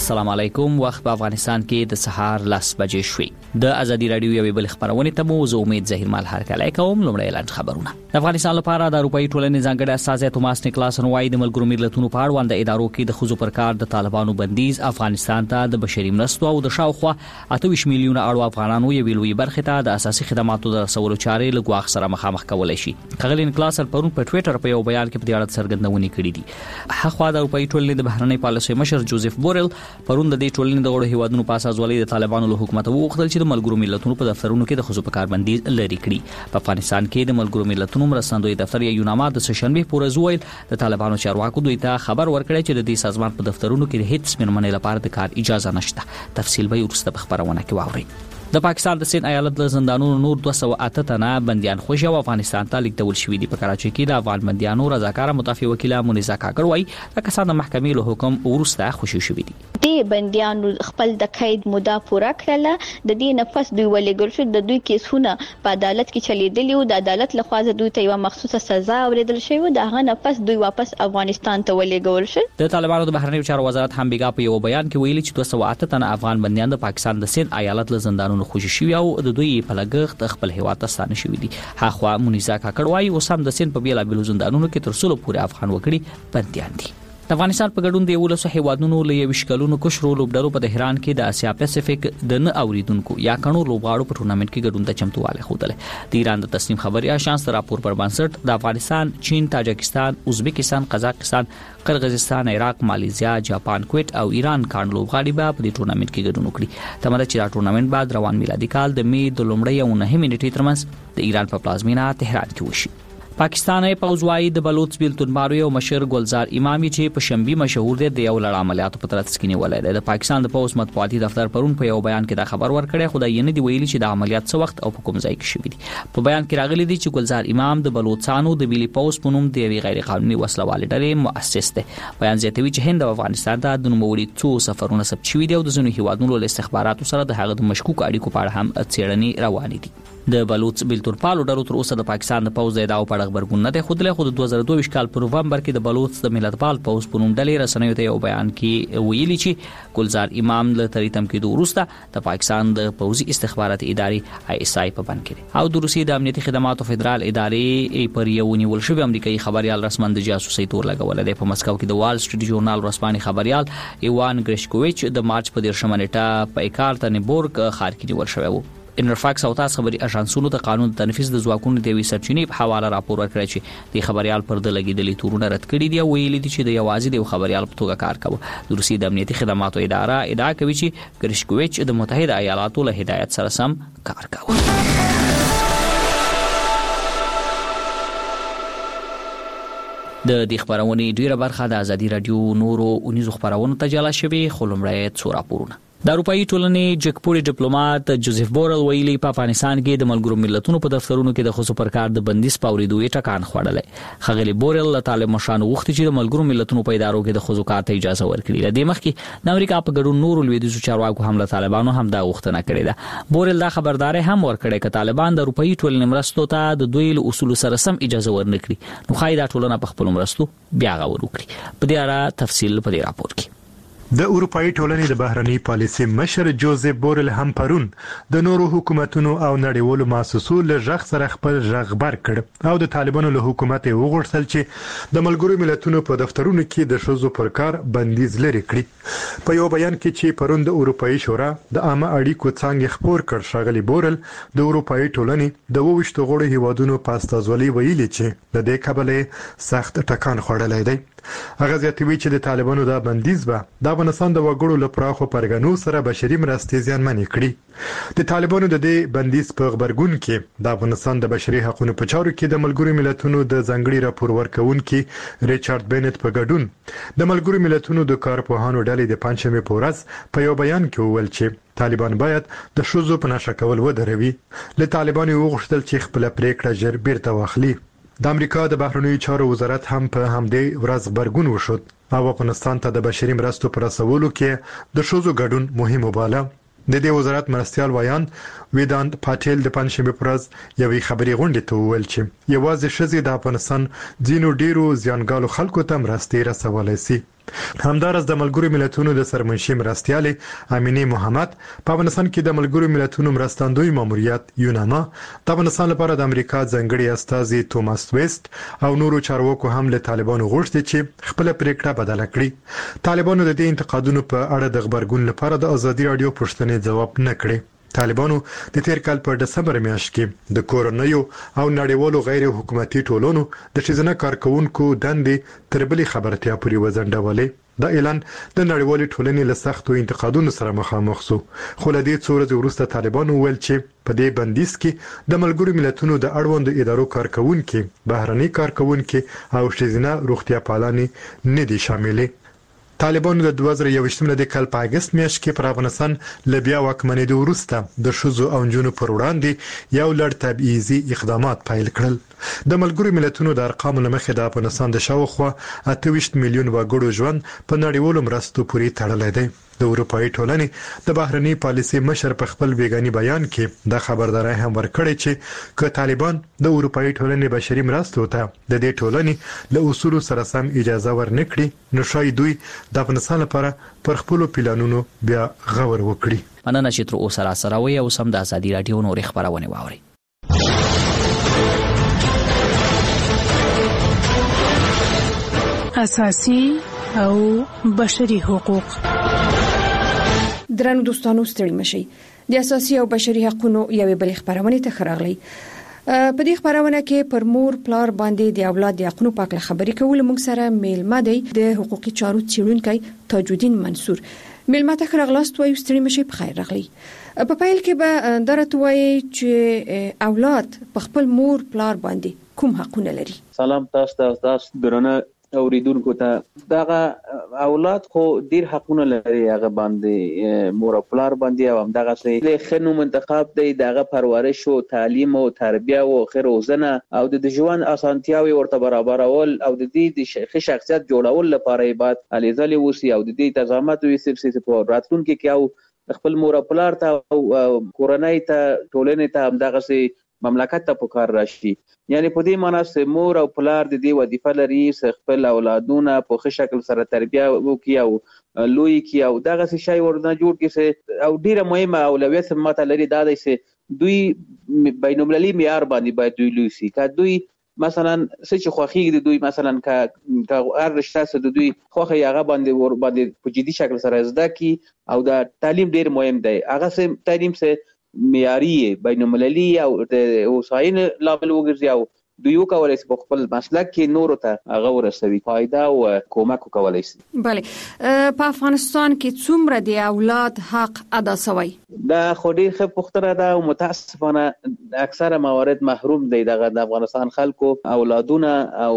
السلام علیکم. وخت په افغانستان کې د سهار 10 بجې شوې. د ازادي رادیو یوې بل خبرونه ته مو زه امید زهیر مال هرکلی کوم. لومړی اعلان خبرونه. د افغانستان لپاره د اروپאי ټولنې ځانګړی استازی توماس نیکلاسن وايي د ملګرو ملتونو په اړوند د ادارو کې د خزو پر کار د طالبانو بندیز افغانستان ته د بشري مرستو او د شاوخوا 28 میلیونه اړو افغانانو یوې لوی برخه ته د اساسي خدماتو د رسولو چارې له ګواښ سره مخامخ کولای شي. خغلی نیکلاسن پرون په ټوئیټر په یو بیان کې په دې اړه څرګندونې کړې دي. هغه د اروپאי ټولنې د بهرنۍ پالیسۍ مشر جوزف بورل پرون د دې ټولنې د غړو هیوادونو په اساس ولې د طالبانو له حکومت وغوښتل چې د ملګرو ملتونو په دفترونو کې د خصوصي کاربندي لري کړي. په افغانستان کې د ملګرو ملتونو مرستندوی دفتر یې یوناما د سشنبه پورې زویل د طالبانو چارواکو دوی ته خبر ورکړی چې د دې سازمان په دفترونو کې هیڅ مېرمنې لپاره د کار اجازه نشته. تفصیل به وروسته په خبرونه کې واورئ. د پاکستان د سند ایالت له زندانونو نور 208 تنه بنديان خوشي او افغانستان ته لیږدول شوي دي. په کراچۍ کې د افغان بنديانو رضاکار متافي وکیله مونیزا کاکړ وايي د کسان د محکمې له حکم ورسته خوشي شوي دي. د بنديانو خپل د قید موده پوره کړله. د دې نفس دوی ولېګل شو. د دوی کیسونه په عدالت کې چلیدلي او د عدالت لخوا دوی ته یو مخصوصه سزا اوریدل شوی. د هغه نفس دوی واپس افغانستان ته ولېګول شو. د طالبانو د بهرنیو چارو وزارت هم بیګا په یو بیان کې ویلي چې 208 تنه افغان بنديان د پاکستان د سند ایالت له زندانونو خوشي شوي او د دوی په لګښت خپل هیواد ته ستانه شوي دي. هغه مونیزا کاکړ وايي اوس هم د سند په بیلا بیلو زندانونو کې تر څلو پورې افغان وګړي بنديان دي. د افغانستان په ګډون د 11 هیوادونو له 20 کلونو کشرو لوبډرو په تهران کې د اسیا پیسفیک د نه اوریدونکو یا کڼو لوبغاړو په ټورنمنت کې ګډون ته چمتواله خوده. د ایران د تصمیم خبري آژانس راپور پر بنسټ د افغانستان، چین، تاجکستان، ازبکستان، قزاقستان، قرغیزستان، عراق، مالیزیا، جاپان، کویت او ایران کڼ لوبغاړي به په دې ټورنمنت کې ګډون وکړي. تمه ده چې دا ټورنمنت بعد روان میلادي کال د می د لومړۍ او 9 نیټې ترمنځ د ایران په پلازمینه تهران کې وشي. پاکستاني پوځوي د بلوچ بیلتون ماروي او مشر ګلزار امامي چې په شنبه مشهور دي د یو لړ عملیاتو په ترڅ کې نیولای دی. د پاکستان د پوځ مطبوعاتي دفتر پرون په یو بیان کې دا خبر ورکړی. خدای یې نه دی ویلي چې د عملیات څه وخت او په کوم ځای کې شوی دي. په بیان کې راغلي دي چې ګلزار امام د بلوچستانو د ملي پوځ په نوم د غیر قانوني وسلوال ډلې مؤسس دی. بیان زیاتوي چې هند او افغانستان ته د نوموړي څو سفرونه ثبت شوي دي او د ځینو هیوادونو له استخباراتو سره د هغه د مشکوک اړیکو په اړه هم څېړنې روانې دي. د بلوچ بیلتون پالو ډلو تر اوسه د پاکستان د پوځ د ادعاو په اړه خبرګون نه دی خوده. خو د 2022 کال په نوومبر کې د بلوچ د ملتپال پوځ په نوم ډلې رسنیو ته یو بیان کې ویلي چې ګلزار امام له تریتم کې وروسته د پاکستان د پوځي استخبارات ادارې ISI په بند کې او د روسي د امنیتي خدماتو فدرال ادارې پر یو نیول شوی امریکایي خبريال رسمن د جاسوسي تور لګول دی. په مسکو کې د وال سټریټ ژورنال ورسپاني خبريال ایوان ګریشکوویچ د مارچ په 13 نیټه په ایکارتنبورګ ښار کې نیول شوی و. انرفاکس او تاسو خبري اژانسونو د قانون تنفيذ د ځواکونو د وی سرچینې په حواله راپور ورکړی چې د خبريال پر د لګیدلې تورونه رد کړي دي او ویلي دي چې د یوازې د خبريال په توګه کار کوي. د روسي د امنیتي خدماتو اداره ادعا کوي چې ګریشکوویچ د متحده ایالاتو له هدایت سره سم کار کوي. د دې خبرونې ډیره برخه د ازادي رادیو نورو اونیزو خبرونو ته جلا شوی. خلمړی څو راپورونه. د اروپאי ټولنې جګپوري ډیپلوماټ جوزف بورل ویلي په افغانستان کې د ملګرو ملتونو په دفترونو کې د خصوصي پرکار د بندیز پاوریدو یې ټکان خوړلې. خغلی بورل له طالب مشان وغوښتي چې د ملګرو ملتونو په ادارو کې د خصوصي کار ته اجازه ورکړي. لدې مخکې د امریکا په ګډون نورو لویدیځو چارواکو هم له طالبانو هم دا غوښتنه کړې ده. بورل دا خبرداري هم ورکړې چې طالبان د اروپאי ټولنې مرستو ته د دوی له اصول سره سم اجازه ورنکړي نو خای دا ټولنه په خپل مرستو بیا غوړ وکړي. په دې اړه تفصیل په دې راپور کې. د اروپאי ټولنې د بهرنی پالیسي مشر جوزف بورل هم پرون د نورو حکومتونو او نړیوالو مؤسسو له ځخ سره خپل رغبر کړ او د طالبانو له حکومت وغوښتل چې د ملګرو ملتونو په دفترونو کې د شوزو پر کار بندیز لري کړي. په یو بیان کې چې پرون د اروپאי شورا د عامه اړیکو څنګه خبر کړ شغلی بورل د اروپאי ټولنې د 22 غړو هیوادونو په استازولۍ ویلي چې د دې کبله سخت ټکان خوړلای دی. هغه زیاتوي چې د طالبانو د بندیز به د افغانستان د وګړو لپاره خو پرګنو سره بشري مرستې زیانمنې کړي. د طالبانو د دې بندیز په خبرګون کې د افغانستان د بشري حقوقو په چارو کې د ملګرو ملتونو د ځنګړي راپور ورکونکي ریچارډ بینټ په ګډون د ملګرو ملتونو د کارپوهانو ډلې د پنځمې په ورځ په یو بیان کې وویل چې طالبان باید د شوزو په نشه کول ودروي. له طالبانو وغوښتل چې خپل پریکړه ژر بیرته واخلي. د امریکا د بهرنیو چارو وزارت هم په همدې ورځ خبرګون وشود او افغانستان ته د بشري مرستو پر رسولو کې د شوزو ګډون مهم وباله. د دې وزارت مرستيال ویان ویدانت پاتیل د پنځمې پر ورځ یوې خبري غونډې ته وویل چې یوازې شزي د افغانستان ځینو ډیرو ځانګالو خلکو ته مرستې رسولای شي. همدارس د ملګرو ملتونو د سرمنشي مرستیالې امینه محمد په افغانستان کې د ملګرو ملتونو مرستندوی ماموریت یوناما د افغانستان لپاره د امریکا ځانګړي استازي توماس ویست او نورو چارواکو هم له طالبانو غوښتي چې خپل پریکړه بدله کړي. طالبانو د دې انتقادونو په اړه د خبرګون لپاره د ازادي رادیو پوښتنې جواب نه کړي. طالبانو د تیر کال په دسمبر میاشت کې د کورونیو او نړیوالو غیر حکومتي ټولنو د ښځینه کارکونکو دندې تر بلې خبرتیا پورې وځنډولې. دا اعلان د نړیوالې ټولنې له سختو انتقادونو سره مخامخ شو، خو له دې څو ورځې وروسته طالبانو ویل چې په دې بندیز کې د ملګرو ملتونو د اړوندو ادارو کارکونکو، بهرني کارکونکو او ښځینه روغتیا پالانې نه دي شاملې. طالبانو د 2021 د کال په اگست میاشت کې پر افغانستان له بیا واکمنېدو وروسته د ښځو او نجونو پر وړاندې یو لړ تبعیضي اقدامات پیل کړل. د ملګرو ملتونو د ارقامو لمخې د افغانستان د شاوخوا 28 میلیون وګړو ژوند په نړیوالو مرستو پورې تړلی دی. د اروپאי ټولنې د بهرنی پالیسي مشر په خپل بیګانی بیان کې د خبرداري هم ورکړی چې که طالبان د اروپאי ټولنې بشري مرستو ته د دې ټولنې له اصول سره سم اجازه ورنکړي، نو شاید دوی د افغانستان لپاره پر خپل پلانونو بیا غور وکړي. مننه چې تر اوسه سره وي او سم د ازادي رادیو نورې خبرونه واوري. اساسي او بشري حقوق. درنو دوستانو ستړي مشي د اساسي او بشري حقوقو یوې بل خبرونه ته خراغلي. په دې خبرونه کې پر مور پلار باندې د اولاد د حقوقو په اړه خبرې کول موږ سره میلمه دی د حقوقي چارو څېړونکی تاجالدین منصور. میلمه ته خراغلاست وایو ستړي مشي په خیر راغلی. په پیل کې به درته وایي چې اولاد په خپل مور پلار باندې کوم حقونه لري. سلام تاسو درنه اوریدونکو ته. دغه اولاد خو ډیر حقونه لري هغه باندې مور او پلار باندې، او هم دغه څه خنو منتخب دی دغه پرورش او تعلیم او تربیه او خیر روزنه او د ژوند اسانتیاوي ورته برابرول او د دې شخصیت جوړول لپاره بعد الیزالي وسی او د دې تضامت وي سر په راتلونکو کې او خپل مور او پلار ته او کورنۍ ته ټولنې ته هم دغه څه مملکت ته پکار راشي. یعنی په دې معنی چې مور او پلار د دې وظیفه لري چې خپل اولادونه په ښه شکل سره تربیه وکړي او لوی کړي او دغه څه شی ورنه جوړ کړي. او ډیره مهمه اولویت ماته لري دا دی چې دوی بین المللي معیار باندې باید دوی لوی شي. که دوی مثلا څه چې خوخي دوی مثلا که هر رشته د دوی خوخه هغه باندې په جدي شکل سره زده کی او دا تعلیم ډیر مهم دی. هغه سه تعلیم سه معیاري بین المللي او د وسایل لابل وګرځي او دوی وکولای شي په خپل مسلک کې نور ته هغه ورسوي فائدہ او کومک وکولای شي. بله په افغانستان کې څومره د اولاد حق ادا شوی؟ دا خو ډیر ښه پوښتنه ده او متاسفانه اکثره موارد محروم دي دغه د افغانستان خلکو اولادونه او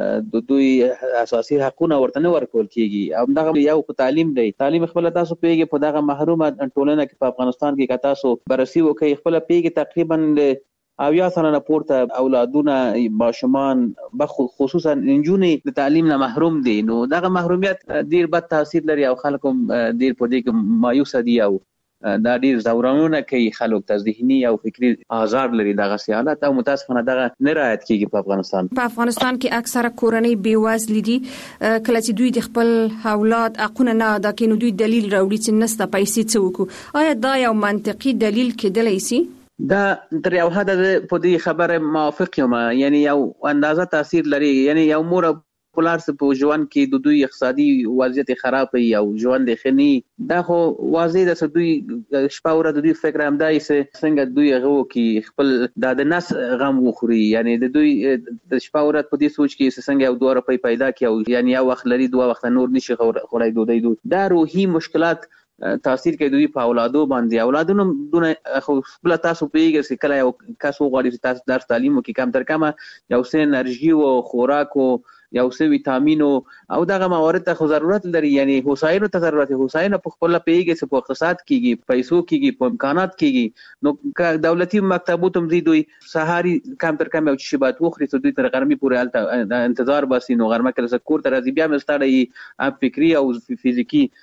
د دوی اساسي حقونه ورته نه ورکول کیږي. او دغه یو په تعلیم دی. تعلیم خپل تاسو پیږي په دغه محرومه ټولنه کې په افغانستان کې تاسو بررسي وکړئ خپل پیږي تقریبا او یا سره پورته اولادونه ماشومان خصوصا انجونې د تعلیم نه محروم دي. نو دغه محرومیت ډیر بد تاثیر لري او خلکو ډیر په دې کې مایوس دي او دا ډیر زورانونه کوي خلکو ته ذهني او فکری آزار لري دغه سیالات او متاسفانه دغه نه رعایت کیږي په افغانستان. په افغانستان کې اکثره کورنۍ بیوزل دي. کله چې دوی د خپل اولاد حقونه نه ادا کوي نو دوی دلیل راوړي چې نسته پیسې څه وکړو. آیا دا یو منطقي دلیل کېدلی شي؟ دا تر یو حد په دې خبره موافق یم. یعنی یو اندازه تاثیر لري. یعنی یو مور پلار په ژوند کې د دوی اقتصادي وضعیت خراب وي او ژوند خني دا خو واضح ده چې دوی شپه ورځ د دوی فکر هم دی چې څنګه دوی هغه کې خپل د نس غم وخوري. یعنی د دوی د شپه ورځ په دې سوچ کې چې څنګه یو 2 روپۍ پیدا کړي یعنی یو وخت لري 2 وخت نور نشي خورای دوی دا روحي مشکلات تاثیر کوي دوی په اولادو باندې. اولادونو دونه خو خپل تاسو پیږي چې کله یو کس وغواړي چې تاسو درس تعلیم وکړي کم تر کمه یو څه انرژي او خوراک او یو څه ویټامین او دغه موارد ته ضرورت لري. یعنی هوساینه ته ضرورت هوساینه په خپل پیږي چې په اقتصاد کېږي پیسو کېږي په امکانات کېږي. نو دولتي مکتبونو هم دوی سهاري کم تر کم یو شی باید وخوري چې دوی تر غرمې پورې انتظار باسي. نو غرمه کله کور ته راځي بیا مستړی فکری او فزیکی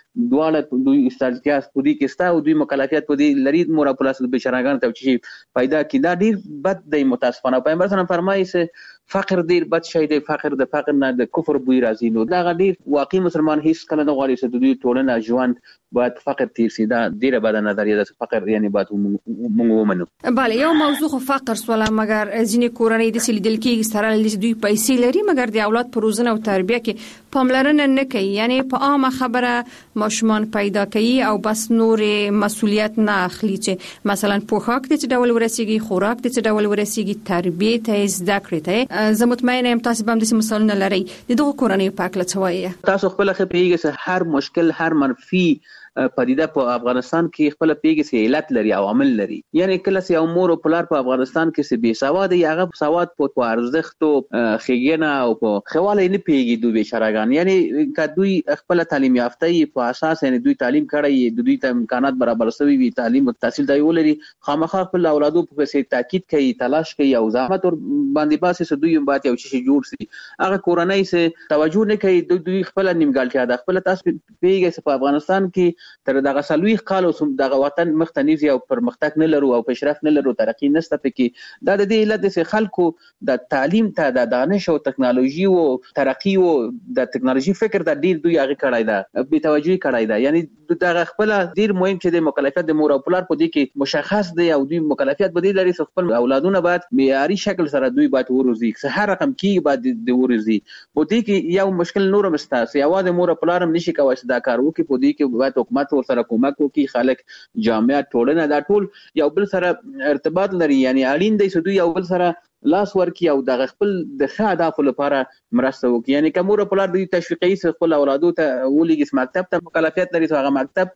دواړه دوی استازیتیا په دې کې ستا او دوی مکلفیت په دې لري مور په لاس د بشراګان ته چې پیدا کی دا ډیر بد دی متاسفانه پیغمبر صلی الله علیه وسلم فرمایي چې فقر ډیر بد شی دی فقر نه د کفر بوی راځي نو دا ډیر واقعي مسلمان هیڅ کله نه غواړي چې د دوی ټولنه ژوند باید فقر تیر سي دا ډیره بد نظریه ده فقر یعنی باید موږ ومنو بله یو موضوع خو فقر سواله مګر ځینې کورنۍ د سلیدل کېږي سره د دوی پیسې لري مګر د اولاد پر روزنه او تربیه کې پاملرنه نه کوي یعنی په عامه خبره ماشومان پیدا کوي او بس نور مسؤلیت نه اخلي چې مثلا پوښاک د څه ډول ورسیږي خوراک د څه ډول ورسیږي تربیه ته زده کړې ته زه مطمئنه یم تاسو به د مثالونه لرئ دغه کورنۍ په اړه څه وایي تاسو خپل خبرېږئ چې هر مشکل هر منفي پدیده په افغانستان کې خپل پیګي سي علت لري او عامل لري یعنی کله چې یو مور او پلار په افغانستان کې سي بي سواد هغه سواد په ارزښت او خېګنه او په خواله نه پیګي دوی بشراګان یعنی کدوې خپل تعلیم یافته په اساس یعنی دوی تعلیم کړی دوی ته امکانات برابر شوي وي تعلیم او تحصیل دی ولري خامخا خپل اولادو په څیر تاکید کوي تلاش کوي او زحمت ور باندې باسي دوی هم باید یو شي جوړ شي هغه کورنۍ سه توجه نه کوي دوی خپل نیمګړتیا ده خپل تاسو پیګي په افغانستان کې تر دغه سلويخ کال او دغه وطن مختنیزي او پرمختګ نه لرو او پیشرفت نه لرو ترقی نشته پکې دا د دې علت د خلکو د تعلیم ته د دانش او ټکنالوژي او ترقی او د ټکنالوژي فکر د ډیر دوی هغه کړای دا به توجه کړای دا یعنی دغه خپل ډیر مهم چې د مکلفیت د مور او پلار په دې کې مشخص دی او دوی مکلفیت به لري خپل اولادونه باید معیاري شکل سره دوی باید وروزي هر رقم کې باید د وروزي په دې کې یو مشکل نور مستاسي اواز مور او پلار هم نشي کوي دا کار وکړي په دې کې باید حکومت سره کومک وکړي خلک جامعه ټولنه دا ټول یو بل سره ارتباط لري یعنی اړین دی چې دوی یو بل سره لاس ورکی او د خپل د ښه اهدافو لپاره مرسته وکړي یعنی کومه پلار د تشویقي خپل اولادو ته ولېږي مکتب ته مکلفیت لري هغه مکتب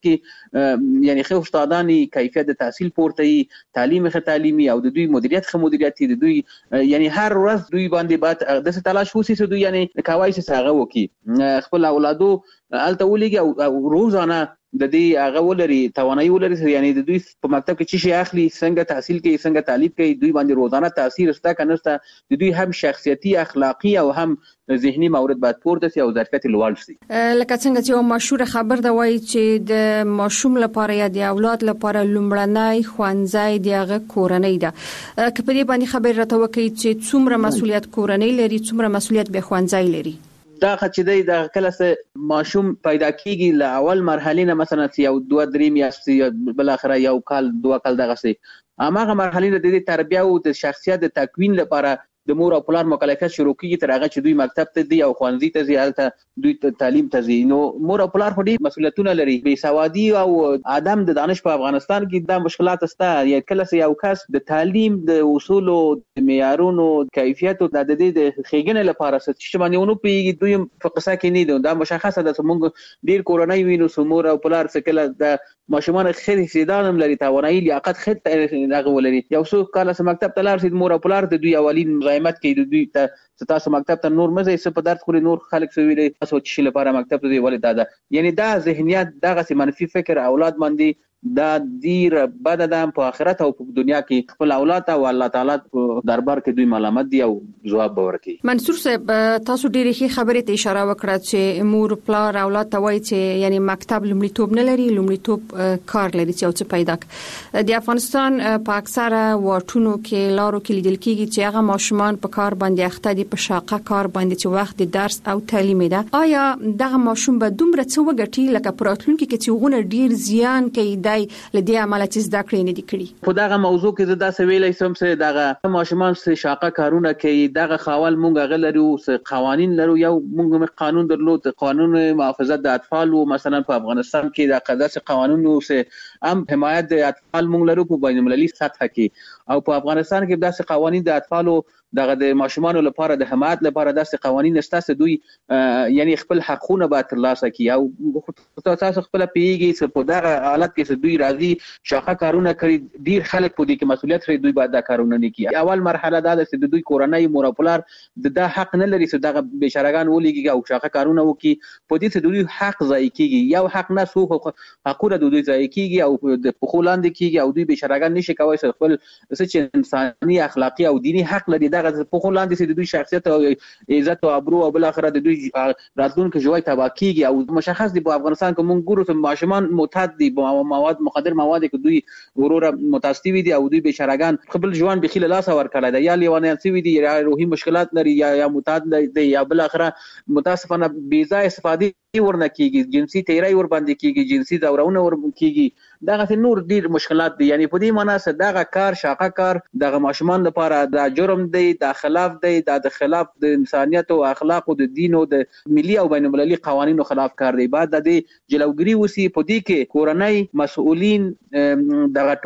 کې یعنی خو استادانی کیفیت د تحصیل پورته تعلیم ښه تعلیمي او د دوی مدیریت ښه مدیریت د دوی یعنی هر ورځ دوی باندې بعد د تلاش وسی چې دوی یعنی کوي چې هغه وکړي خپل اولادو الته ولېږي او روزانه د دې هغه ولري توانایي ولري یعنی د دوی په مکتب کې چې شي اخلي څنګه تحصیل کوي څنګه تعلیم کوي دوی باندې روزانه تاثیر ستا کنهسته د دوی هم شخصیتي اخلاقی او هم ذهني مورد باید پورته شي او ظرفیت لوړ شي لکه څنګه چې مشهور خبر دا وایي چې د ماشوم لپاره یا د اولاد لپاره لومړنۍ خوانځي دغه کورنۍ ده که په دې باندې خبر راته وکړي چې څومره مسؤلیت کورنۍ لري څومره مسؤلیت به خوانځي لري دا چې دی د کله سه ماشوم پیدا کیږي ل اول مرحله نه مثلا یو 2-3 میاشتې بل اخر یو کال 2 کال دغه سه اماغه مرحله د تربیه او د شخصیت د تکوین لپاره د مور او پلار مکلفیت شروع کیږي تر هغه چې دوی مکتب ته دی او خوانځي ته ځي البته دوی تعلیم ته ځي نو مور او پلار په دې مسؤلیتونه لري بې سوادي او عدم د دانش په افغانستان کې دا مشکلات سته یا کله یو کس د تعلیم د اصول او د معیارونو کیفیت او د دې د خېګنې لپاره چې باندې ونو پیږي دوی په قصه کې نه دي دا مشخصه ده چې موږ ډیر کورنۍ وینو سمور او پلار څخه کله د ماشومان خېری سیدانم لري توانایي لیاقت خېت هغه ولري یو څو کله مکتب ته لاړ شي مور او پلار د دوی اولین مزاحمت کوي دوی ته تاسو مکتب ته نور مزه څه په درد خوري نور خلک سوي تاسو چې لپاره مکتب ته ولې دا یعنی دا ذهنیت دغه منفي فکر اولاد باندې دا ډیر بد ده په آخرت او په دنیا کې خپل اولاد او الله تعالی په دربار کې دوی ملامت دي او جواب ورکړي منصور صاحب تاسو ډیره ښه خبره ته اشاره وکړه چې مور پلار اولاد ته وایي چې یعنی مکتب لومړیتوب نه لري لومړیتوب کار لري چې او څه پیدا د افغانستان په اکثره واټونو کې لارو کې لیدل کېږي چې هغه ماشومان په کار باندې اخته دي په شاقه کار باندې چې وخت د درس او تعلیم ده آیا دغه ماشوم به دومره څه وګټي لکه پراتلونکو کې چې غونه ډیر زیان کوي لدې عمله چې زده کړې نه دي کړې په دغه موضوع کې زه دا سویلې سم چې دغه ماشومان چې شاقه کارونه کوي دغه خاول مونږ غلرو قوانين لرو یو مونږ قانون درلود قانون محافظت د اطفال او مثلا په افغانستان کې د قضا قوانینو سه هم حمایت د اطفال مونږ لرو په بین المللي سطح کې او په افغانستان کې داسې قوانين د اطفالو دغه د ماشومان لپاره د حمایت لپاره داسې قوانين نشته دوی یعنی خپل حقونه به ترلاسه کړي او تاسو خپل پیږي چې په دغه حالت کې دوی راځي شاخه کارونه کوي ډیر خلک په دې کې مسؤلیت لري دوی باید دا کارونه نه کوي اول مرحله دا ده چې دوی کورنۍ مور او پلار د حق نه لري چې دغه بشرګان ولېږي او شاخه کارونه وکړي په دې چې دوی حق ضایع کیږي یو حق نه سو حقوق د دوی ضایع کیږي او د پخولاند کیږي او دوی بشرګان نشي کوي چې خپل چې انساني اخلاقی او دینی حق لري دغه پخولاند چې د دوی شخصیت او عزت او ابرو او بل اخره د دوی راتلونکي ژوند تباہ کیږي او مشخص دي په افغانستان کې مونږ ګورو چې ماشومان معتاد دي مواد مخدر مواد کې دوی وروره متاسفي دي او دوی بشرګان خپل ژوند بخیل لاس ور کړی دی یا لیوانیان سوي دي یا روحي مشکلات لري یا معتاد دي یا بل اخره متاسفانه بې ځای استفادې ورنه کیږي جنسي تیری ور باندې کیږي جنسي دورونه ور کیږي دغه نور ډیر مشکلات دي یعنی په دې معنی سره دغه کار شاقه کار دغه ماشومان لپاره د جرم دی د خلاف دی د خلاف د انسانيت او اخلاق او د دین او د ملي او بین المللي قوانینو خلاف کار دی بعد د جلوګری وسی په دې کې کورنۍ مسؤلین دغه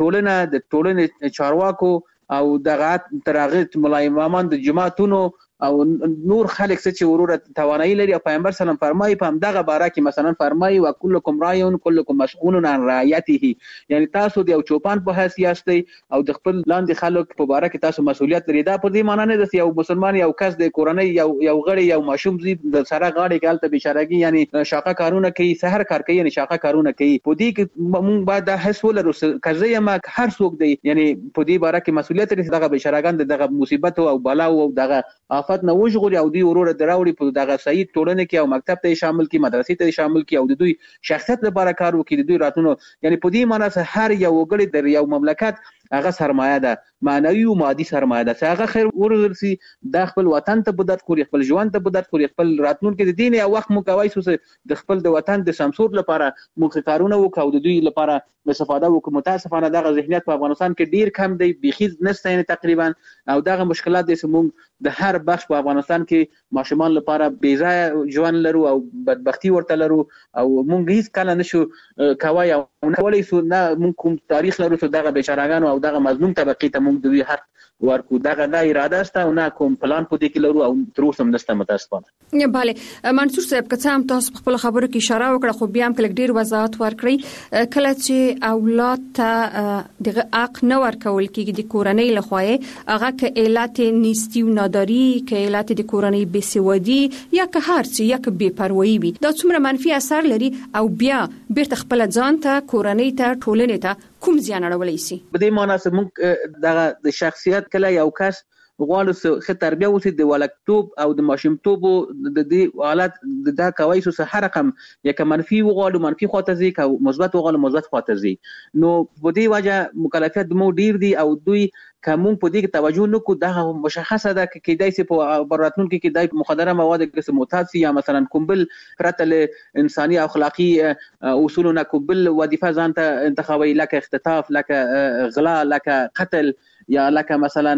ټولنه چارواکو او دغه ترغه ملای امامان د جماعتونو او نور خلک چې وروره توانایي لري پیغمبر سلام فرمایي په همدغه باره کې مثلا فرمایي وکلکم راعون کلکم مسئول عن رعیته یعنی تاسو د یو چوپان په حیثیت دی او د خپل لاندې خلک په باره کې تاسو مسؤلیت لري دا په دې معنی نه ده یو مسلمان یو کس د کورنۍ یو غړی یو ماشوم زی د سره غاړي کالته بشارګي یعنی شاقه کارونه کوي سحر کار کوي یعنی شاقه کارونه کوي په دې کې مونږ باید د حس ولرو کزه ما هر څوک دی یعنی په دې باره کې مسؤلیت لري دغه بشارګان دغه مصیبت او بلا او دغه آفت نه وژغوري او دوی وروره دراوړي په دغه صحیح ټولنه کې او مکتب ته شامل کی مدرسې ته شامل کی او د دوی شخصیت لپاره کار وکړي د دوی راتونو یعنی په دې معنی سره هر یو وګړي د یو مملکت هغه سرمایه ده معنوي او مادي سرمایه ده چې هغه خیر ورسي د خپل وطن ته بدات کړی خپل ژوند ته بدات کړی خپل راتلونکي د دین او وخت مو کوي چې د خپل د وطن د سمسور لپاره مخ کارونه وکاو د دوی لپاره استفاده وکړو متاسفانه دغه ذهنیت په افغانستان کې ډیر کم دی بيخي نشته یعنی تقریبا او دغه مشکلات د سمون د هر بخش په افغانستان کې ماشومان لپاره بې ځای ژوند لرو او بدبختی ورته لرو او مونږ هیڅ کله نشو کوي او نه ولې سو نه مونږ کوم تاریخ لرو چې دغه بشراګانو او دغه مظلوم طبقه ته مونږ دوی حق ورکو دغه نه اراده است او نه کوم پلان په دې کې لرو او تر اوسه هم نشته متاسفانه bale منصور صاحب که څه هم تاسو خپل خبرو کې اشاره وکړه خو بیا هم کله ډیر وضاحت ورکړئ کله چې اولاد ته دغه حق نه ورکول کېږي د کورنۍ لخوا هغه ک علت نیستی و ناداری ک علت د کورنۍ بېسوادي یا که هر څه یا که بې پروايي وي دا څومره منفي اثر لري او بیا بیرته خپل ځان ته کورنۍ ته ټولنې ته کوم زیان اړولای شي په دې معنی چې موږ دغه د شخصیت کله یو کس غواړو چې تربیه وسی د ولکتوب او د ماشومتوب د دې حالت د کوي چې هر رقم یک منفي وغواړو منفي خواته زی او مثبت وغواړو مثبت خواته زی نو په دې وجه مکلفیت مو ډیر دي او دوی کوم په دې کې توجه نکو دغه مشخصه ده کې دای سي په براتون کې دای مخدره مواد کې معتاد سي یا مثلا کومبل پرته انساني اخلاقی اصولنا کومبل وظیفه ځانته انتخابي لکه اختطاف لکه غلا لکه قتل یا لکه مثلا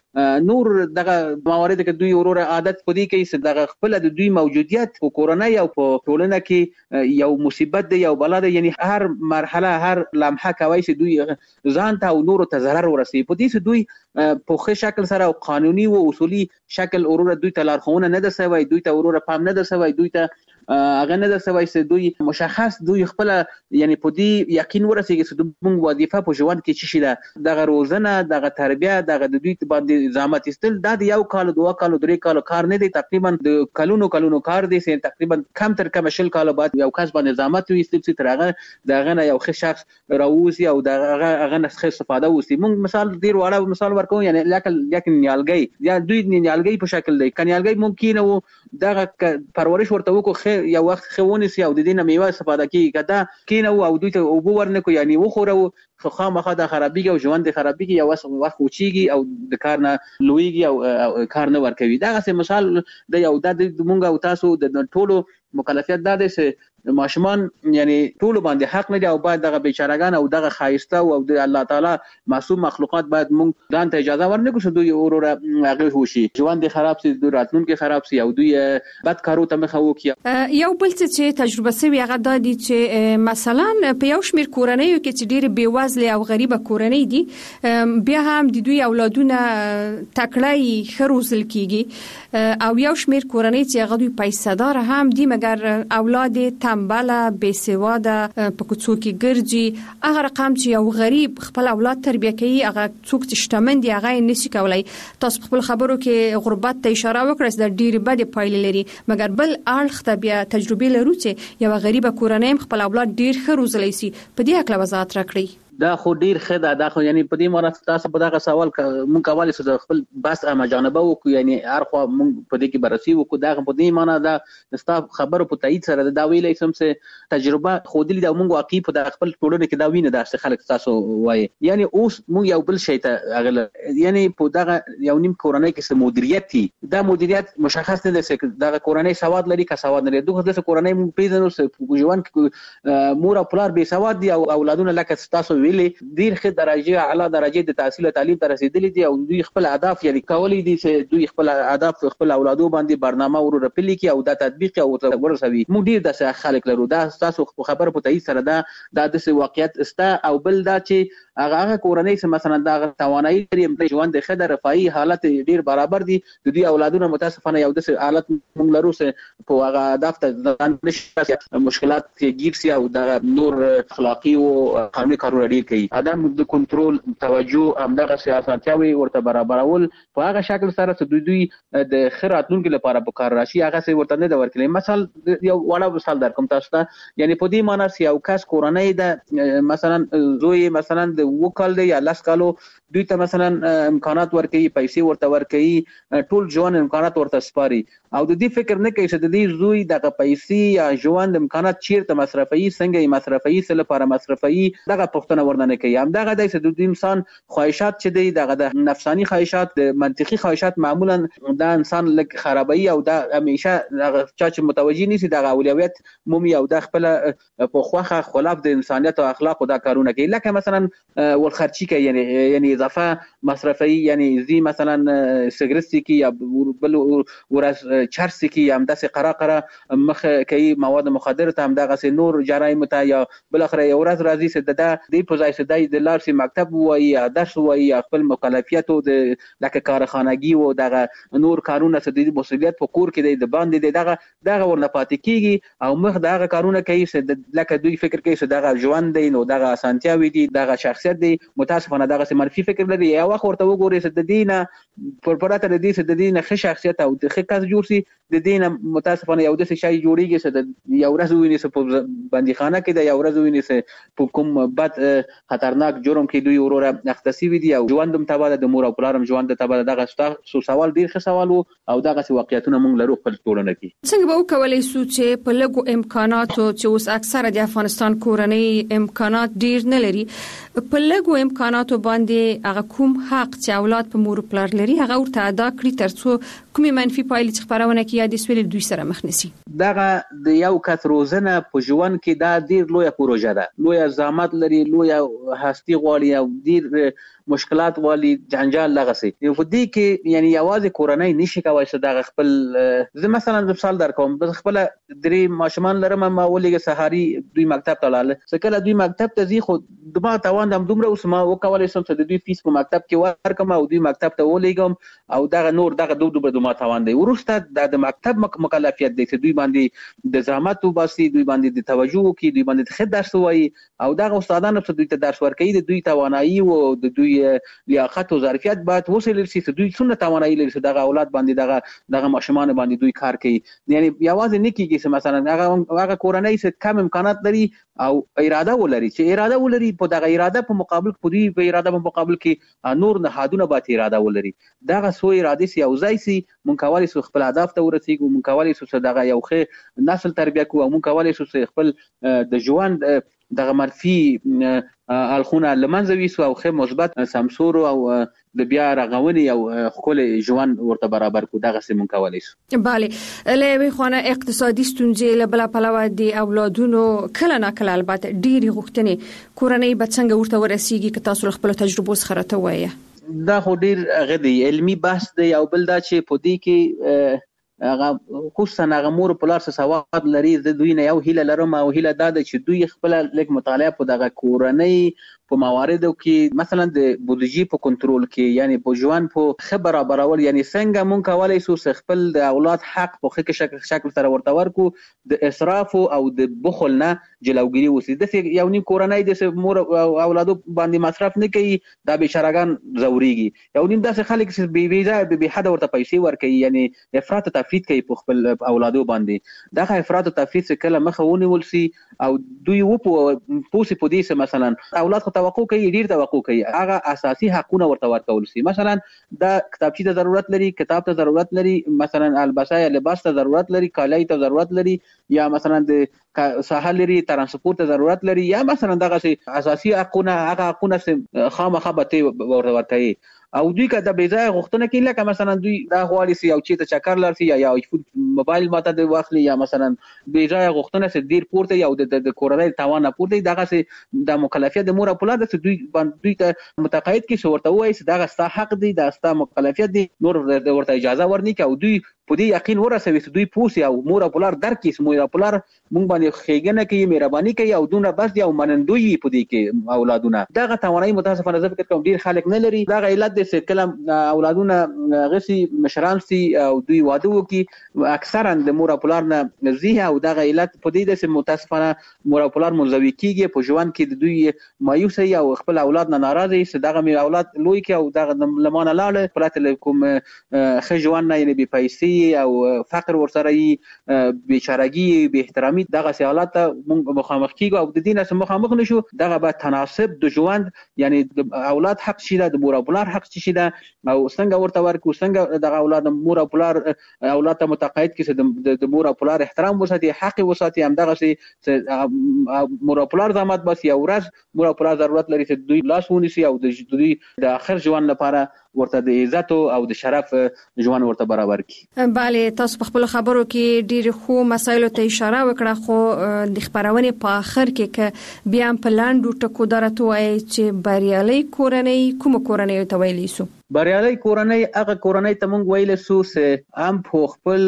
نور دغه موارد کې دوی وروره عادت پدې کوي چې دغه خپل د دوی موجودیت په کورنۍ او په ټولنه کې یو مصیبت دی یو بلا دی یعنی هر مرحله هر لمحه کوي چې دوی ځان ته او نور ته ضرر ورسي په دې چې دوی په ښه شکل سره او قانوني او اصولي شکل وروره دوی ته لارښوونه نه ده سوی دوی ته وروره پام نه ده سوی دوی ته هغه نه ده سوی چې دوی مشخص دوی خپل یعنی په دې یقین ورسیږي چې دوی وظیفه په ژوند کې چی شي دغه روزنه دغه تربیه دغه د دوی باندې زحمت استل د یو کال دوه کال درې کال کار نه دی تقریبا د کلونو کار دی چې تقریبا کم تر کم شل کال بعد یو کس باندې زحمت وستل چې ترغه دغه نه یو ښه شخص راوځي او دغه نه ښه استفاده وسی مونږ مثال ډیر وړه مثال ورکو یعنی لیکن نیالګي یا دوی نیالګي په شکل دی کنيالګي ممکن وو دغه پرورش ورته وکړو یو وخت خونی سي او د دې نه میوه استفاده کوي کدا کینه او دوی ته اوبو ورنکو یعنی وخورو خو خامخا د خرابېږي او ژوند خرابېږي یو وخت وچیږي او د کار نه لویږي او کار نه ورکوي دا څه مثال د یو د مونږ او تاسو د ټولو مکلفیت دا دی چې ماشومان یعنی ټول باندې حق نه دی او باید دغه بیچارهګان او دغه خایسته او د الله تعالی معصوم مخلوقات باید مونږ ځان ته اجازه ورنکړو چې دوی وروره هغه وشي ژوند خراب سي دوی راتلونکي خراب سي او دوی بد کارو ته مخه وکړي یو بل څه تجربه سوي هغه د دې چې مثلا په یو شمیر کورنۍ کې چې ډېر بیوزله او غریبه کورنۍ دي بیا هم د دوی اولادونه تکړه خروزل کیږي او یو شمیر کورنۍ چې هغه دوی پیسې دار هم دي مګر اولاد ټمبله بې سواده په کوڅو کې ګرځي هغه رقم چې یو غریب خپل اولاد تربیه کوي هغه څوک چې شتمن دي هغه نشي کولای. تاسو خپل خبرو کې غربت ته اشاره وکړه د ډېری بد پایلې لري مګر بل اړخ ته بیا تجربه لرو چې یو غریب کورنۍ خپل اولاد ډېر ښه روزلی سي. په دې اړه وضاحت راکړئ. دا خو ډیر ښه ده. دا خو یعنی په دې معنی تاسو په دغه سوال مونږ کولای شو خپل بس امجانبه وکړو یعنی هر خو مونږ په دې کې بررسي وکړو. دا په دې معنی دا ستاسو خبرو په تایید سره دا ویلای شم چې تجربه خو دې دا مونږ واقعي په خپل ټولنه کې دا وینه دا چې خلک تاسو وایي یعنی اوس مونږ یو بل شی ته اغله یعنی په دغه یو نیم کورنۍ کې مدیریت دي. دا مدیریت مشخص نه دی چې دغه کورنۍ سواد لري که سواد نه لري. دغه د کورنۍ مونږ پیژنو چې ژوند کې مور او پلار به سواد دي او اولادونه لکه تاسو ویلي ډیر ښه درجه اعلی درجه د تحصیل او تعلیم ته رسیدلي دي او دوی خپل اهداف یعنی کولی دي چې دوی خپل اهداف خپل اولادو باندې برنامه ورپلي کی او د تطبیق او ورسوي. موږ ډیر د خلک لرو. دا تاسو خبر په تایید سره دا د واقعیت استا او بل دا چې هغه کورنۍ چې مثلا دا توانایي لري ژوند د خدای رفاهي حالت ډیر برابر دي د دوی اولادونه متاسفانه یو د حالت موږ لرو چې په هغه اهداف ته نشي مشکلات کې گیر سي او د نور اخلاقی او قانوني کارونه ډیر کوي. عدم د کنټرول توجه همدغه سیاستیاوي ورته برابرول په هغه شکل سره چې دوی د خیراتونکو لپاره په کار راشي هغه څه ورته نه ورکړي. مثلا یو وړه مثال درکوم تاسو ته یعنی په دې معنی چې یو کس کورنۍ د مثلا زوی مثلا د وکال دی یا لاس کالو دوی ته مثلا امکانات ورکړي پیسې ورته ورکړي ټول ژوند امکانات ورته سپاري او د دې فکر نه کوي چې د دې زوی دغه پیسې یا ژوند امکانات چیرته مصرفي څنګه یې مصرفي څه لپاره مصرفي دغه پوښتنه ورننه کوي. هم دغه د انسان خواهشات چې دی دغه د نفسانی خواهشات د منطقي خواهشات معمولا د انسان لک خرابوي او د همیشه دغه چې متوجي نشي دغه اولویت مومي او د خپل په خوخه خلاف د انسانیت او اخلاق دا کارونه کوي لکه مثلا ولخرچی کوي یعنی اضافه مصرفي یعنی زی مثلا سیګریټ کی یا بل ورس چرس کی هم داسې قراقره مخ کوي مواد مخدر ته هم دغه نور جرایم ته یا بل اخر یو ورځ راځي چې د دې په ځای چې د لارسي مکتب وایي یا درس وایي یا خپل مکلفیت او د لکه کارخانګي او دغه نور کارونه چې د مسؤلیت په کور کې د باندې دغه ورنه پاتې کیږي او مخ دغه کارونه کوي چې لکه دوی فکر کوي چې دغه ژوند دی نو دغه اسانتیاوي دي دغه شخصیت دی متاسفانه دغه منفي فکر لري. یا وخت ورته وګوري چې د دینه پر پراته د دې چې د دینه ښه شخصیت او د ښه کس جوړ شي د دینه متاسفانه یو د شي جوړیږي چې د یو ورځ ویني چې په بندیخانه کې د یو ورځ ویني چې په کوم بد خطرناک جرم کې دوی وروره اختصاصي وي دي او ژوندم تباله د مور او پلارم ژوند تباله دغه سوال ډیر ښه سوال او دغه واقعیتونه موږ لرو خپل ټولنه کې. څنګه به وکولای شو چې په لږو امکاناتو چې اوس اکثره د افغانستان کورنۍ امکانات ډیر نه لري په لږو امکاناتو باندې هغه کوم حق چې اولاد په مور او پلار لري هغه ورته ادا کړی ترڅو کومي منفي پایلې چې خبرونه کوي د سویل دوی سره مخ نشي. دغه د یو کس روزنه په ژوند کې دا ډیر لوی پروژه ده لوی زحمت لري لوی هستی غواړي او ډیر مشکلات والی جنجال لغسي په دې کې یعنی یوازې کورنۍ نشي کولای چې دا خپل زه مثلا مثال درکوم بس خپل درې ماشومان لرم ما ولګه سهاري دوی مکتب ته لاله سکه دوی مکتب ته ځي خو دما توان دم دومره اوس ما وکولای شم چې دوی فیس په مکتب کې ورکم او دوی مکتب ته ولګم او دغه نور دغه دوه توان دی ورسته د مکتب مکلفیت دی چې دوی باندې د زحمت وباسي دوی باندې د توجه کوي دوی باندې خد درس وایي او دغه استادانو چې دوی ته درس ورکوي د دوی توانایي او د دوی لیاقت او ظرفیت باید وسیل شي چې دوی څونه توانایي لري چې دغه اولاد باندې دغه ماشومان باندې دوی کار کوي. یعنی یوازې نه کیږي چې مثلا هغه کورنۍ چې کم امکانات لري او اراده ولري چې اراده ولري په دغه اراده په مقابل په دې په اراده په مقابل کې نور نهادونه باید اراده ولري دغه سو اراده سي او ځای سي مونږ کولای شو خپل اهداف ته ورسېږو مونږ کولای شو دغه یو ښه نسل تربیه کوو مونږ کولای شو خپل د ژوند دغه منفي الخونه لمنځه ویسو او ښه مثبت سمسور او د بیا رغونې او خپل ژوند ورته برابر کو دغه سیمون کولای شو. bale لوي خونه اقتصادي ستونزې له بل پلوه دي اولادونو کله نه کله البته ډېری غوښتنې کورنۍ به څنګه ورته ورسیږي که تاسو خپل تجربه سره ته وایي. دا خو ډېر غدي علمي بحث دی او بل دا چې په دې کې هغه خصوصا هغه مور په لار سواد لري د دوی نه یو هیله لرم او هیله دا ده چې دوی خپل لیک مطالعه په دغه کورنۍ په مواردو کې مثلا د بودیجې په کنټرول کې یعنی په ژوند په خبره برابر یعنی څنګه مونږ کولای شو خپل د اولاد حق په ښه شکل سره ورته ورکو د اسراف او د بخل نه جلوګیری وسی د یو نیم کورنۍ د مور او اولادو باندې مصرف نه کوي دا بشرګان زوريږي یو نیم داسې خلک چې بې به حد ورته پیسې ورکوي یعنی افراط تفرید کوي په خپل اولادو باندې دا افراط تفرید څخه کله مخه ونیول سي او دوی پوسی په دې مثلا اولاد خو توقع کوي ډیر توقع کوي هغه اساسي حقونه ورته ورکول سي مثلا دا کتابچې ته ضرورت لري کتاب ته ضرورت لري مثلا البسه یا لباس ته ضرورت لري کالای ته ضرورت لري یا مثلا د ساحل لري ترانسپورت ته ضرورت لري یا مثلا دغه اساسي حقونه هغه حقونه خامخا به ورته او دوی که د بیځای غوښتنه کوي لکه مثلا دوی دا غواړي چې یو چیرته چکر لرسي یا موبایل ماته د واخلي یا مثلا بیځای غوښتنه چې ډیر پورته یا د کورنۍ توان پورته دغه د مکلفیت د مور په لاره چې دوی ته متقاعد کې ورته وایي چې دا ستا حق دی دا ستا مکلفیت دی نور ورته اجازه ورني او دوی په دې یقین ورسوي چې دوی پوسی او مور په لار درکې مور په لار مونږ باندې خېګنه کوي مهرباني کوي او دونه بس دی او منندوی په دې کې اولادونه دغه توانایي متاسفانه زه فکر کوم ډیر خلک نه لري دغه علت د کلم اولادونه غسي مشران سي او دوی واده وکي اکثرا د مور په لار نه زیه او دغه علت په دې د متاسفانه مور په لار منزوي کیږي په ژوند کې د دوی مایوس او خپل اولاد نه ناراضي چې دغه می اولاد لوی کې او دغه لمانه لاله پرته کوم خجوان نه یعنی بي پیسې او فقر ورسره یې بیچارهګي به احترامي دغه سیالات مخامخ کیږي او د دین سره مخامخ نشو دغه به تناسب د ژوند یعنی د اولاد حق شي د مور په لار حق شي دا او څنګه ورته ورکو څنګه د اولاد مور او پلار اولاد ته متقاعد کړي د مور او پلار احترام وساتي حق وساتي همدغه سي مور او پلار زحمت بس یو ورځ مور او پلار ضرورت لري چې دوی لاس ونیسي او د دوی د اخر ژوند لپاره ورته د عزت او د شرف ژوند ورته برابر کی. بله تاسو په خپل خبرو کې ډیر خو مسایلو ته اشاره وکړه خو د خبرونه په اخر کې ک بیا په لاندو ټکو درته وایي چې بریالي کورنۍ کوم کورنۍ ته ویلی سو بریالي کورنۍ هغه کورنۍ ته مونږ ویل سو چې هم په خپل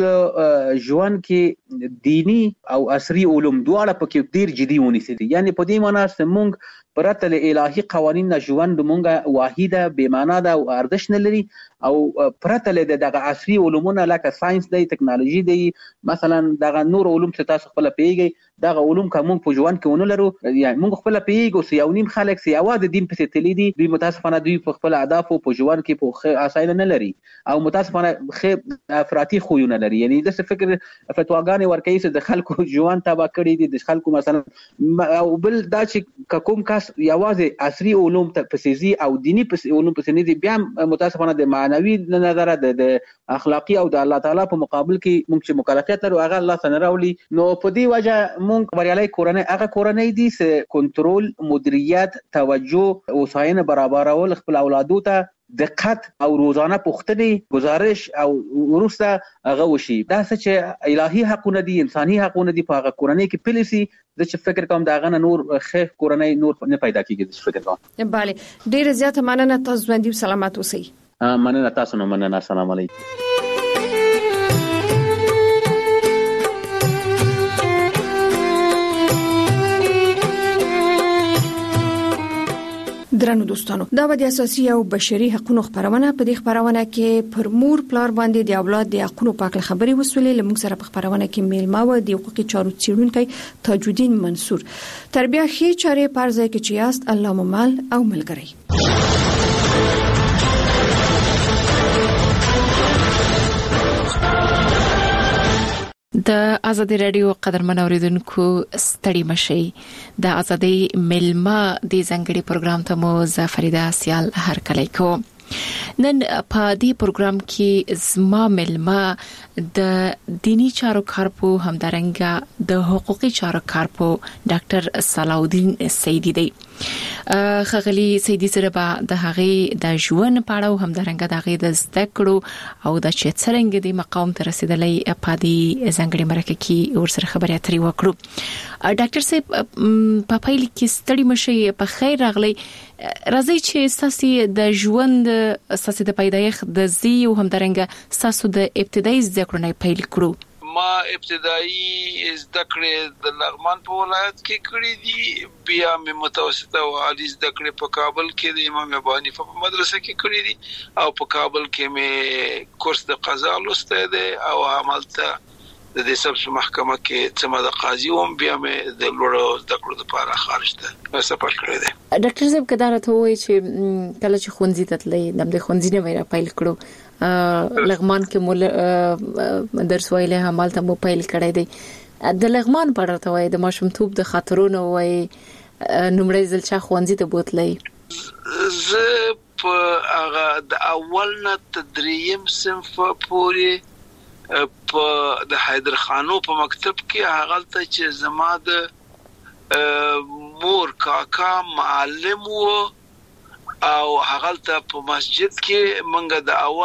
ژوند کې دینی او عصري علوم دواړه پکې ډیر جدي ونیسي یعنی په دې معنی چې مونږ پرته له الهي قوانین ژوند مونږه واحده بې معنا ده او ارزښت نه لري او پرته له دغه عصري علومونه لکه ساينس دی ټکنالوژي دی مثلا دغه نور علوم چې تاسو خپل پیږئ دغه علوم کوم په ژوند کې ونه لرو یعنی مونږ خپل پیږو چې یو نیم خلک چې اواز د دین په تللی دي دوی متاسفانه دوی په خپل اهداف په ژوند کې په اساینه نه لري او متاسفانه خې افراطي خوونه لري یعنی د فکر فتواګانې ورکوي چې د خلکو ژوند تبا کړی دي د خلکو مثلا او بل دا چې کوم کس یوازې عصري علوم ته پسېزي او دینی علوم پسې نه بیا متاسفانه د معنوي نظر د اخلاقی او د الله تعالی په مقابل کې موږ چې مکلفیت لرو هغه الله څخه راولي نو په دې وجه موږ بریالي کورنۍ هغه کورنۍ دي چې کنټرول مدیریت توجه او ساين برابرول خپل اولادو ته دقت او روزانه پوښتنې گزارش او ورسته هغه وشي دا چې الهي حقونه دي انساني حقونه دي په هغه کورنۍ کې پلیسي د چې فکر کوم دا غنه نور خیر کورنۍ نور نه پیدا کیږي د فکر کوم bale ډیر زیات مننه تاسو باندې سلامات اوسئ مننه تاسو نو مننه السلام علیکم درنو دوستانو دا د اساسي او بشري حقوقو خبرونه په دې خبرونه کې پر مور پلار باندې د اولاد د حقوقو په اړه خبري وسولې لمږ سره په خبرونه کې میلمه و د حقوقي چارو څیړونکو تاجودین منصور تربیه خې چارې پرځای کې چې است الله ممل او ملګری د ازادي رادیو قدرمن اوریدونکو ستړي مشي د ازادي ملما د زنګړي پروګرام ته مو زفریده سیال هر کله کو نن په دې پروګرام کې زما ملما د دینی چارو کارپو همدارنګه د حقوقي چارو کارپو ډاکټر صلاح الدین سیدی دی خغلی سیدی سره به د هغه د ژوند پاړو همدارنګه د هغه د زدکړو او د چترنګ دی مقام ته رسیدلې په دې زنګړي مرکه کې ورسره خبرې اترې وکړو ډاکټر صاحب په پیل کې ستړي مشي په خیر راغلی راځي چې ساسي د ژوند ساسي د پیدایښت د زی او همدارنګه ساسو د ابتدایي زده کړو نه پیل کړو ما ابتدایي زده کړې د لغمان په ولایت کې کړې دي، بیا مې متوسطه او عالی زده کړې په کابل کې د امام ابو حنیفه په مدرسه کې کړې دي، او په کابل کې مې کورس د قضا لوسته دي، او عملته د دې سب محکمه کې چې ما د قاضي وم، بیا مې د لوړو زده کړو لپاره خارج ته سفر کړی دی. ډاکټر صاحب کدارت وایي چې کله چې خونځي ته تللی د خونځي نه ویرا پایل کړو، لغمان کې مول درس ویلې همالته مو پایل کړی دی. د لغمان په اړه وایي د ماشومتوب د خاطرونو وایي نمړې ځل چې خونځي ته بوتلې. زه په هغه د اول نه تدریم صنف پورې په د حیدر خانو په مکتب کې هغه ته چې زما د مور کاکا معلم وو، او هغه ته په مسجد کې منګه د اول